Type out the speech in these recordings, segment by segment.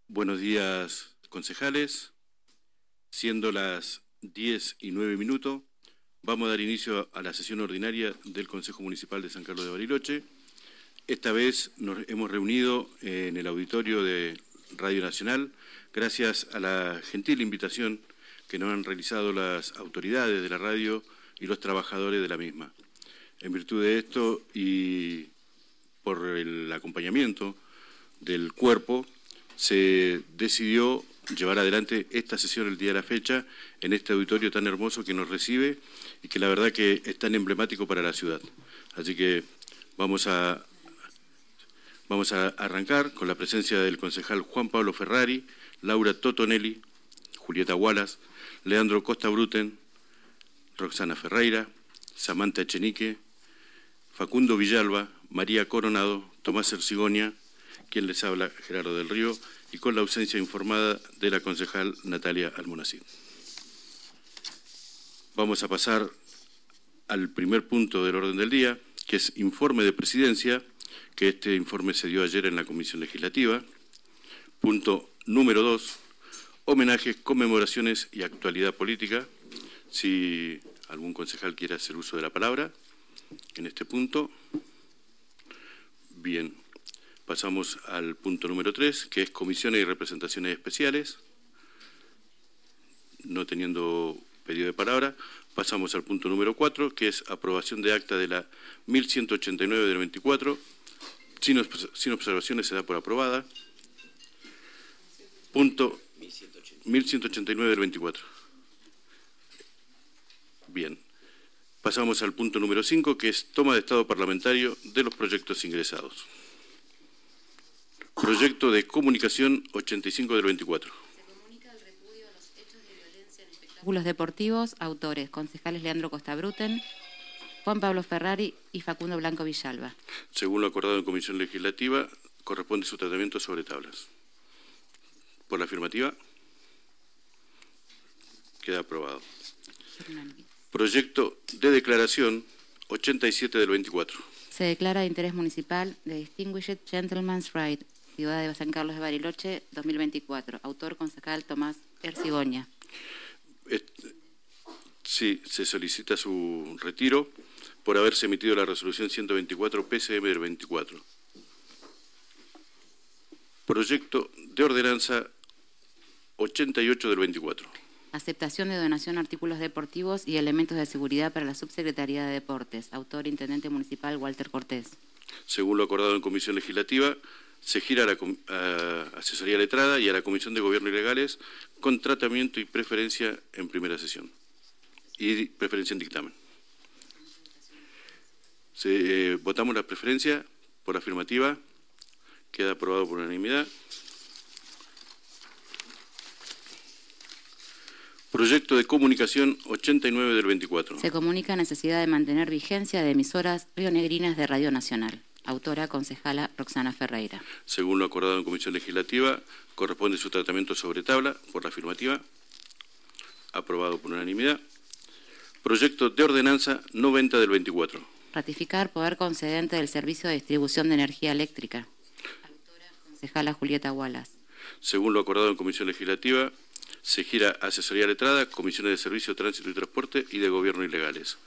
Buenos días, concejales. Siendo las 10:09, vamos a dar inicio a la sesión ordinaria del Consejo Municipal de San Carlos de Bariloche. Esta vez nos hemos reunido en el auditorio de Radio Nacional, gracias a la gentil invitación que nos han realizado las autoridades de la radio y los trabajadores de la misma. En virtud de esto y por el acompañamiento del cuerpo, se decidió llevar adelante esta sesión el día de la fecha en este auditorio tan hermoso que nos recibe y que la verdad que es tan emblemático para la ciudad. Así que vamos a arrancar con la presencia del concejal Juan Pablo Ferrari, Laura Totonelli, Julieta Wallace, Leandro Costa Bruten, Roxana Ferreira, Samantha Echenique, Facundo Villalba, María Coronado, Tomás Ercigonia, quien les habla, Gerardo del Río, y con la ausencia informada de la concejal Natalia Almonacid. Vamos a pasar al primer punto del orden del día, que es informe de presidencia, que este informe se dio ayer en la Comisión Legislativa. Punto número 2, homenajes, conmemoraciones y actualidad política. Si algún concejal quiere hacer uso de la palabra en este punto. Bien. Pasamos al punto número 3, que es comisiones y representaciones especiales. No teniendo pedido de palabra, pasamos al punto número 4, que es aprobación de acta de la 1189 del 24. Sin observaciones se da por aprobada. Punto 1189 del 24. Bien. Pasamos al punto número 5, que es toma de estado parlamentario de los proyectos ingresados. Proyecto de comunicación 85 del 24. Se comunica el repudio a los hechos de violencia en espectáculos deportivos. Autores, concejales Leandro Costa Bruten, Juan Pablo Ferrari y Facundo Blanco Villalba. Según lo acordado en Comisión Legislativa, corresponde su tratamiento sobre tablas. Por la afirmativa, queda aprobado. Proyecto de declaración 87 del 24. Se declara de interés municipal de Distinguished Gentleman's Right, Ciudad de San Carlos de Bariloche, 2024. Autor, concejal Tomás Ercigonia. Sí, se solicita su retiro por haberse emitido la resolución 124 PCM del 24. Proyecto de ordenanza 88 del 24. Aceptación de donación de artículos deportivos y elementos de seguridad para la Subsecretaría de Deportes. Autor, Intendente Municipal Walter Cortés. Según lo acordado en Comisión Legislativa, se gira a la Asesoría Letrada y a la Comisión de Gobierno y Legales con tratamiento y preferencia en primera sesión y preferencia en dictamen. Votamos la preferencia por afirmativa, queda aprobado por unanimidad. Proyecto de comunicación 89 del 24. Se comunica necesidad de mantener vigencia de emisoras rionegrinas de Radio Nacional. Autora, concejala Roxana Ferreira. Según lo acordado en Comisión Legislativa, corresponde su tratamiento sobre tabla, por la afirmativa, aprobado por unanimidad. Proyecto de ordenanza 90 del 24. Ratificar poder concedente del servicio de distribución de energía eléctrica. Autora, concejala Julieta Wallace. Según lo acordado en Comisión Legislativa, se gira a Asesoría Letrada, Comisiones de Servicio, Tránsito y Transporte y de Gobierno y Legales.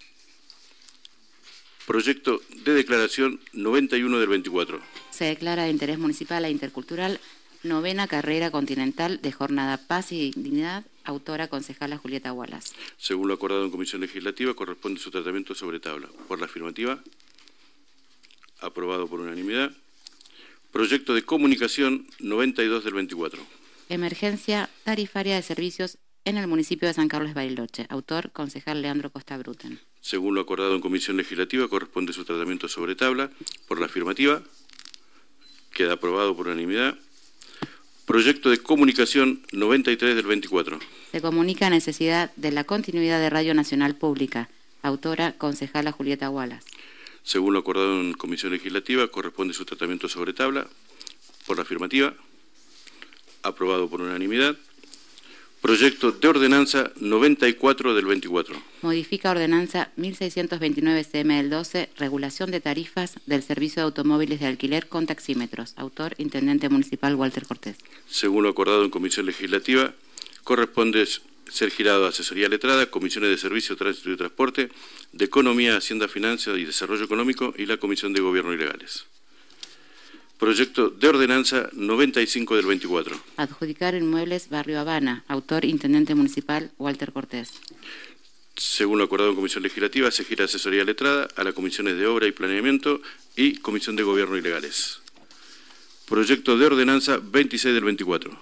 Proyecto de declaración 91 del 24. Se declara de interés municipal e intercultural 9ª Carrera Continental de Jornada Paz y Dignidad. Autora, concejala Julieta Wallace. Según lo acordado en Comisión Legislativa, corresponde su tratamiento sobre tabla. Por la afirmativa, aprobado por unanimidad. Proyecto de comunicación 92 del 24. Emergencia tarifaria de servicios en el municipio de San Carlos de Bariloche. Autor, concejal Leandro Costa Bruten. Según lo acordado en Comisión Legislativa, corresponde su tratamiento sobre tabla. Por la afirmativa, queda aprobado por unanimidad. Proyecto de comunicación 93 del 24. Se comunica necesidad de la continuidad de Radio Nacional Pública. Autora, concejala Julieta Wallace. Según lo acordado en Comisión Legislativa, corresponde su tratamiento sobre tabla. Por la afirmativa, aprobado por unanimidad. Proyecto de ordenanza 94 del 24. Modifica ordenanza 1629 CM del 12, regulación de tarifas del servicio de automóviles de alquiler con taxímetros. Autor, Intendente Municipal Walter Cortés. Según lo acordado en Comisión Legislativa, corresponde ser girado a Asesoría Letrada, Comisiones de Servicio, Tránsito y Transporte, de Economía, Hacienda, Finanzas y Desarrollo Económico y la Comisión de Gobierno y Legales. Proyecto de ordenanza 95 del 24. Adjudicar inmuebles Barrio Habana. Autor, Intendente Municipal Walter Cortés. Según lo acordado en Comisión Legislativa, se gira Asesoría Letrada a las Comisiones de Obra y Planeamiento y Comisión de Gobierno y Legales. Proyecto de ordenanza 26 del 24.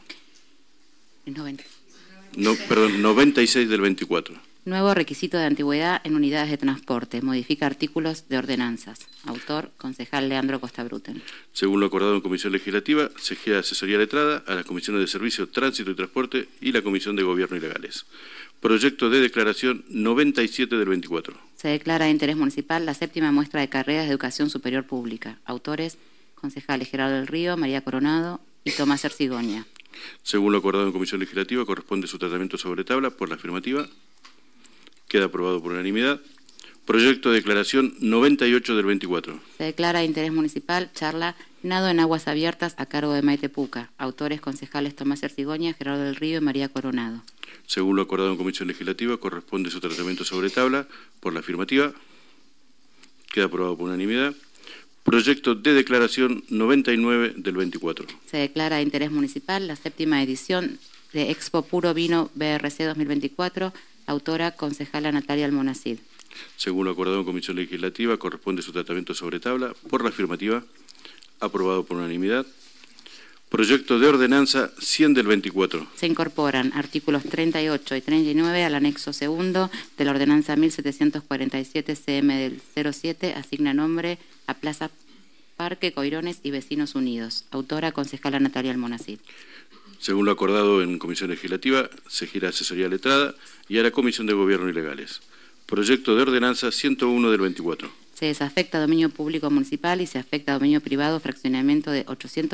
96 del 24. Nuevo requisito de antigüedad en unidades de transporte. Modifica artículos de ordenanzas. Autor, concejal Leandro Costa Bruten. Según lo acordado en Comisión Legislativa, se gira Asesoría Letrada a las Comisiones de Servicio, Tránsito y Transporte y la Comisión de Gobierno y Legales. Proyecto de declaración 97 del 24. Se declara de interés municipal la séptima muestra de carreras de educación superior pública. Autores, concejales Gerardo del Río, María Coronado y Tomás Ercigoña. Según lo acordado en Comisión Legislativa, corresponde su tratamiento sobre tabla por la afirmativa. Queda aprobado por unanimidad. Proyecto de declaración 98 del 24. Se declara de interés municipal charla Nado en aguas abiertas a cargo de Maite Puca. Autores, concejales Tomás Ercigoña, Gerardo del Río y María Coronado. Según lo acordado en Comisión Legislativa, corresponde su tratamiento sobre tabla por la afirmativa. Queda aprobado por unanimidad. Proyecto de declaración 99 del 24. Se declara de interés municipal la séptima edición de Expo Puro Vino BRC 2024. Autora, concejala Natalia Almonacid. Según lo acordado en Comisión Legislativa, corresponde su tratamiento sobre tabla por la afirmativa. Aprobado por unanimidad. Proyecto de ordenanza 100 del 24. Se incorporan artículos 38 y 39 al anexo segundo de la ordenanza 1747 CM del 07, asigna nombre a Plaza Parque Coirones y Vecinos Unidos. Autora, concejala Natalia Almonacid. Según lo acordado en Comisión Legislativa, se gira Asesoría Letrada y a la Comisión de Gobierno y Legales. Proyecto de ordenanza 101 del 24. Se desafecta dominio público municipal y se afecta dominio privado fraccionamiento de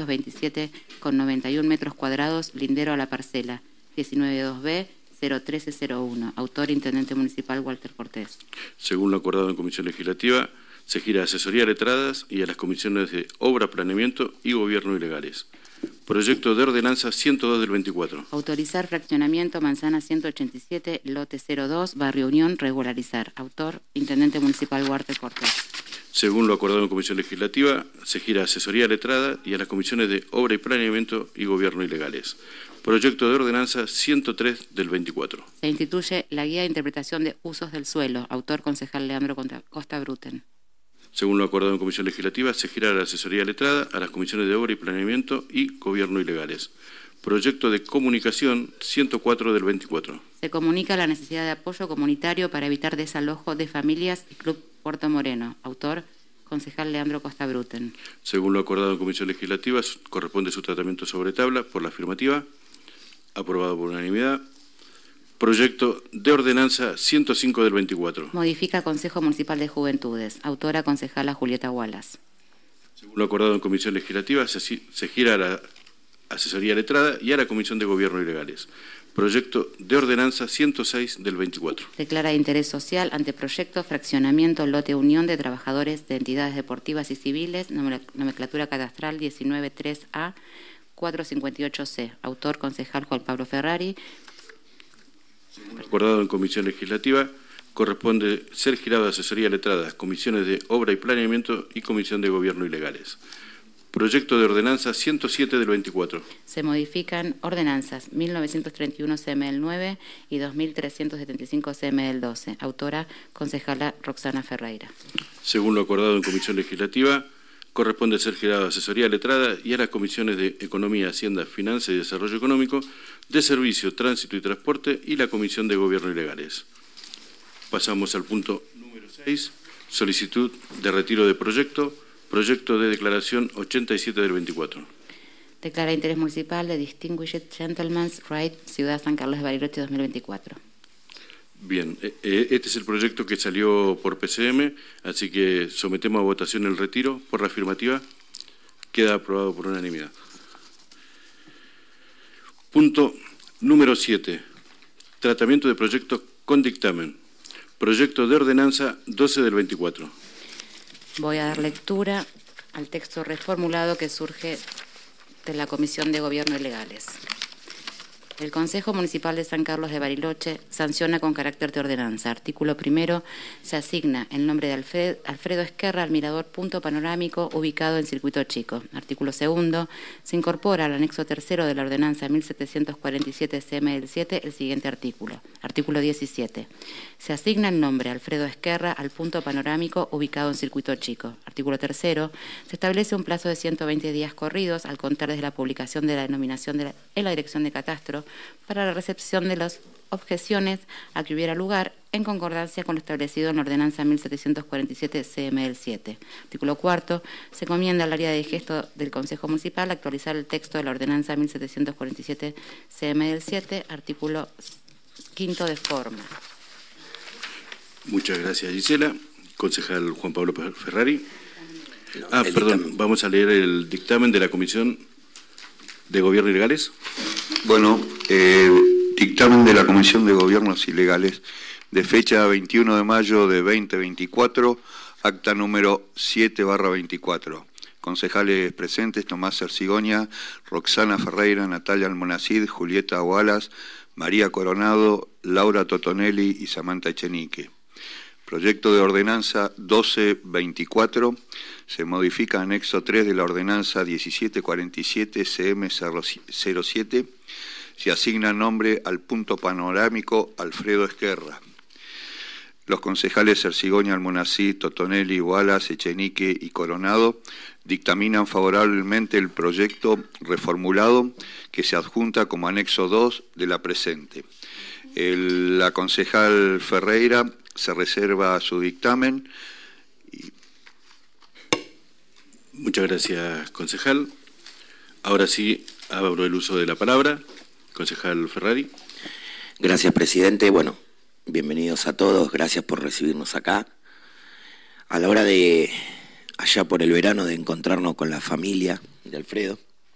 827,91 metros cuadrados, lindero a la parcela 192B 01301. Autor, Intendente Municipal Walter Cortés. Según lo acordado en Comisión Legislativa, se gira Asesoría Letradas y a las Comisiones de Obra, Planeamiento y Gobierno y Legales. Proyecto de ordenanza 102 del 24. Autorizar fraccionamiento Manzana 187, lote 02, Barrio Unión, regularizar. Autor, Intendente Municipal Walter Cortés. Según lo acordado en Comisión Legislativa, se gira Asesoría Letrada y a las Comisiones de Obra y Planeamiento y Gobierno y Legales. Proyecto de ordenanza 103 del 24. Se instituye la Guía de Interpretación de Usos del Suelo. Autor, concejal Leandro Costa Bruten. Según lo acordado en Comisión Legislativa, se gira la Asesoría Letrada a las Comisiones de Obra y Planeamiento y Gobierno y Legales. Proyecto de comunicación 104 del 24. Se comunica la necesidad de apoyo comunitario para evitar desalojo de familias y Club Puerto Moreno. Autor, concejal Leandro Costa Bruten. Según lo acordado en Comisión Legislativa, corresponde su tratamiento sobre tabla por la afirmativa. Aprobado por unanimidad. Proyecto de ordenanza 105 del 24. Modifica Consejo Municipal de Juventudes. Autora, concejala Julieta Wallace. Según lo acordado en Comisión Legislativa, se gira a la Asesoría Letrada y a la Comisión de Gobierno y Legales. Proyecto de ordenanza 106 del 24. Declara de interés social anteproyecto fraccionamiento lote unión de trabajadores de entidades deportivas y civiles, nomenclatura cadastral 193A 458C. Autor, concejal Juan Pablo Ferrari. Acordado en Comisión Legislativa, corresponde ser girado a Asesoría Letrada, Comisiones de Obra y Planeamiento y Comisión de Gobierno y Legales. Proyecto de ordenanza 107 del 24. Se modifican ordenanzas 1931 CM del 9 y 2375 CM del 12. Autora, concejala Roxana Ferreira. Según lo acordado en Comisión Legislativa, corresponde ser girado a Asesoría Letrada y a las Comisiones de Economía, Hacienda, Finanzas y Desarrollo Económico, de Servicio, Tránsito y Transporte y la Comisión de Gobierno y Legales. Pasamos al punto número 6, solicitud de retiro de proyecto, proyecto de declaración 87 del 24. Declara interés municipal de Distinguished Gentleman's Right, Ciudad San Carlos de Bariloche 2024. Bien, este es el proyecto que salió por PCM, así que sometemos a votación el retiro por la afirmativa. Queda aprobado por unanimidad. Punto número 7. Tratamiento de proyectos con dictamen. Proyecto de ordenanza 12 del 24. Voy a dar lectura al texto reformulado que surge de la Comisión de Gobierno y Legales. El Consejo Municipal de San Carlos de Bariloche sanciona con carácter de ordenanza. Artículo primero, se asigna el nombre de Alfredo Esquerra al mirador Punto Panorámico ubicado en Circuito Chico. Artículo segundo, se incorpora al anexo tercero de la ordenanza 1747 CM del 7 el siguiente artículo. Artículo 17. Se asigna el nombre Alfredo Esquerra al Punto Panorámico ubicado en Circuito Chico. Artículo tercero, se establece un plazo de 120 días corridos al contar desde la publicación de la denominación en la Dirección de Catastro para la recepción de las objeciones a que hubiera lugar en concordancia con lo establecido en la Ordenanza 1747 CM del 7. Artículo cuarto, se encomienda al área de gesto del Consejo Municipal actualizar el texto de la Ordenanza 1747 CM del 7, artículo quinto de forma. Muchas gracias, Gisela. Concejal Juan Pablo Ferrari. Perdón, vamos a leer el dictamen de la Comisión de Gobierno y Legales. Bueno, dictamen de la Comisión de Gobiernos y Legales de fecha 21 de mayo de 2024, acta número 7/24. Concejales presentes: Tomás Ercigoña, Roxana Ferreira, Natalia Almonacid, Julieta Wallace, María Coronado, Laura Totonelli y Samantha Echenique. Proyecto de ordenanza 1224, se modifica anexo 3 de la ordenanza 1747 CM07, se asigna nombre al punto panorámico Alfredo Esquerra. Los concejales Ercigoña, Almonacid, Totonelli, Wallace, Echenique y Coronado dictaminan favorablemente el proyecto reformulado que se adjunta como anexo 2 de la presente. La concejal Ferreira se reserva su dictamen. Muchas gracias, concejal. Ahora sí, abro el uso de la palabra. Concejal Ferrari. Gracias, presidente. Bueno, bienvenidos a todos. Gracias por recibirnos acá. A la hora de, allá por el verano, de encontrarnos con la familia de Alfredo,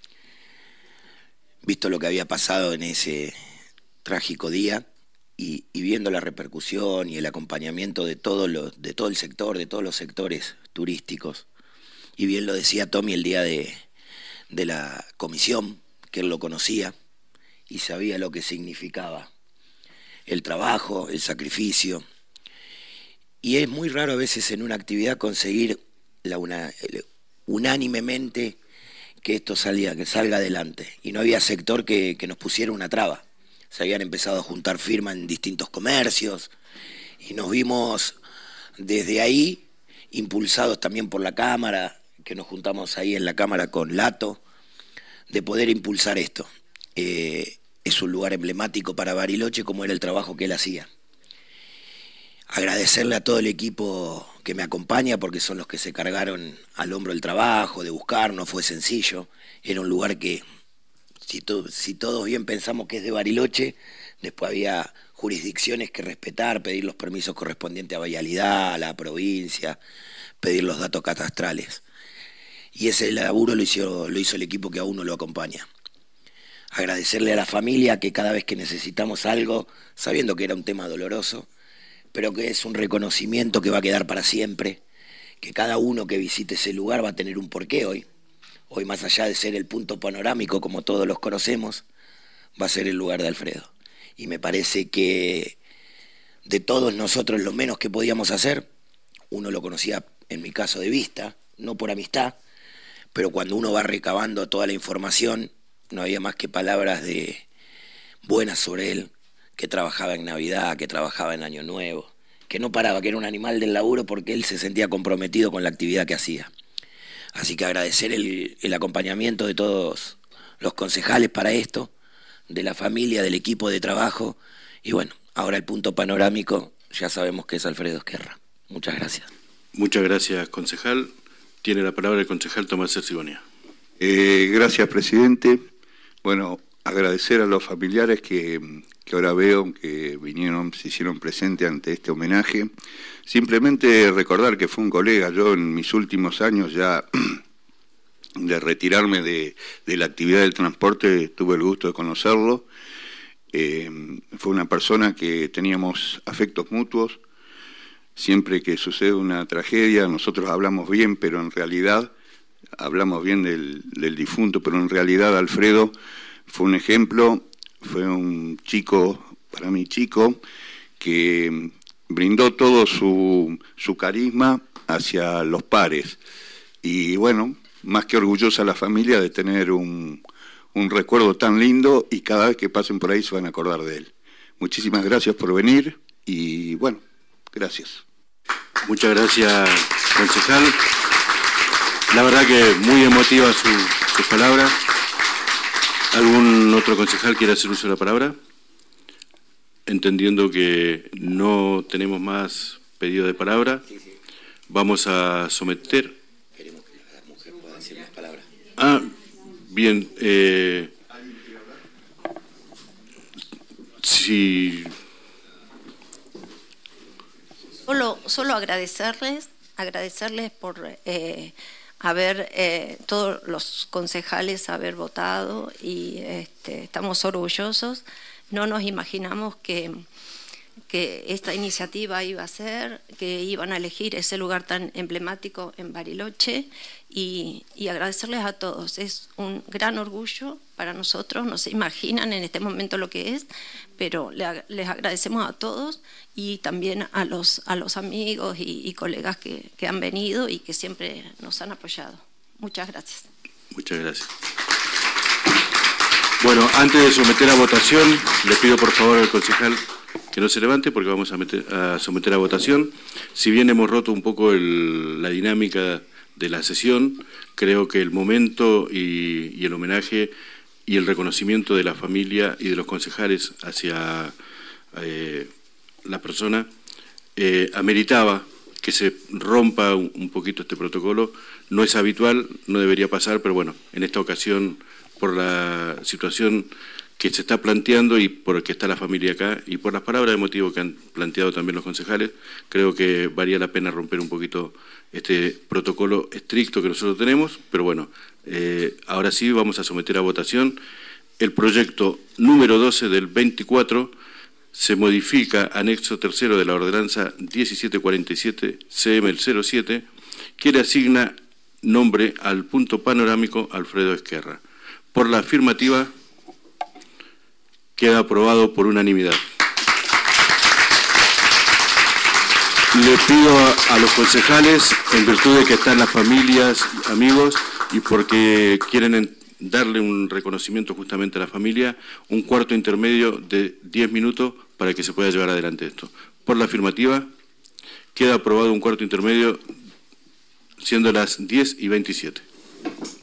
visto lo que había pasado en ese trágico día, y viendo la repercusión y el acompañamiento de todo el sector, de todos los sectores turísticos, y bien lo decía Tommy el día de la comisión, que él lo conocía y sabía lo que significaba el trabajo, el sacrificio, y es muy raro a veces en una actividad conseguir unánimemente que esto salga adelante, y no había sector que nos pusiera una traba. Se habían empezado a juntar firmas en distintos comercios y nos vimos desde ahí impulsados también por la Cámara, que nos juntamos ahí en la Cámara con Lato, de poder impulsar esto. Es un lugar emblemático para Bariloche, como era el trabajo que él hacía. Agradecerle a todo el equipo que me acompaña, porque son los que se cargaron al hombro el trabajo, de buscar, no fue sencillo. Era un lugar que, si todos bien pensamos que es de Bariloche, después había jurisdicciones que respetar, pedir los permisos correspondientes a Vialidad, a la provincia, pedir los datos catastrales. Y ese laburo lo hizo el equipo que a uno lo acompaña. Agradecerle a la familia que cada vez que necesitamos algo, sabiendo que era un tema doloroso, pero que es un reconocimiento que va a quedar para siempre, que cada uno que visite ese lugar va a tener un porqué hoy. Hoy, más allá de ser el punto panorámico, como todos los conocemos, va a ser el lugar de Alfredo. Y me parece que de todos nosotros lo menos que podíamos hacer, uno lo conocía en mi caso de vista, no por amistad, pero cuando uno va recabando toda la información, no había más que palabras de buenas sobre él, que trabajaba en Navidad, que trabajaba en Año Nuevo, que no paraba, que era un animal del laburo porque él se sentía comprometido con la actividad que hacía. Así que agradecer el acompañamiento de todos los concejales para esto, de la familia, del equipo de trabajo, y bueno, ahora el punto panorámico, ya sabemos que es Alfredo Esquerra. Muchas gracias. Muchas gracias, concejal. Tiene la palabra el concejal Tomás Ercigoña. Gracias, presidente. Bueno, agradecer a los familiares que ahora veo que se hicieron presentes ante este homenaje. Simplemente recordar que fue un colega. Yo en mis últimos años ya de retirarme de la actividad del transporte tuve el gusto de conocerlo. Fue una persona que teníamos afectos mutuos. Siempre que sucede una tragedia, nosotros hablamos bien, pero en realidad, hablamos bien del difunto, pero en realidad Alfredo fue un ejemplo, fue un chico, para mí chico, que brindó todo su carisma hacia los pares. Y bueno, más que orgullosa la familia de tener un recuerdo tan lindo, y cada vez que pasen por ahí se van a acordar de él. Muchísimas gracias por venir y bueno, gracias. Muchas gracias, concejal. La verdad que muy emotiva sus palabras. ¿Algún otro concejal quiere hacer uso de la palabra? Entendiendo que no tenemos más pedido de palabra, vamos a someter... Queremos que la mujer pueda decir más palabras. Ah, bien. Sí. Solo agradecerles por haber, todos los concejales haber votado y estamos orgullosos. No nos imaginamos que esta iniciativa iba a ser, que iban a elegir ese lugar tan emblemático en Bariloche y agradecerles a todos. Es un gran orgullo para nosotros, no se imaginan en este momento lo que es, pero les agradecemos a todos y también a los amigos y colegas que han venido y que siempre nos han apoyado. Muchas gracias. Muchas gracias. Bueno, antes de someter a votación, le pido por favor al concejal que no se levante porque vamos a someter a votación. Si bien hemos roto un poco la dinámica de la sesión, creo que el momento y el homenaje y el reconocimiento de la familia y de los concejales hacia la persona ameritaba que se rompa un poquito este protocolo. No es habitual, no debería pasar, pero bueno, en esta ocasión, por la situación que se está planteando y por que está la familia acá y por las palabras de motivo que han planteado también los concejales, creo que valía la pena romper un poquito este protocolo estricto que nosotros tenemos, pero bueno, ahora sí vamos a someter a votación el proyecto número 12 del 24. Se modifica anexo tercero de la ordenanza 1747 CM el 07, que le asigna nombre al punto panorámico Alfredo Ezquerra. Por la afirmativa, queda aprobado por unanimidad. Le pido a los concejales, en virtud de que están las familias, amigos, y porque quieren darle un reconocimiento justamente a la familia, un cuarto intermedio de 10 minutos para que se pueda llevar adelante esto. Por la afirmativa, queda aprobado un cuarto intermedio, siendo las 10:27.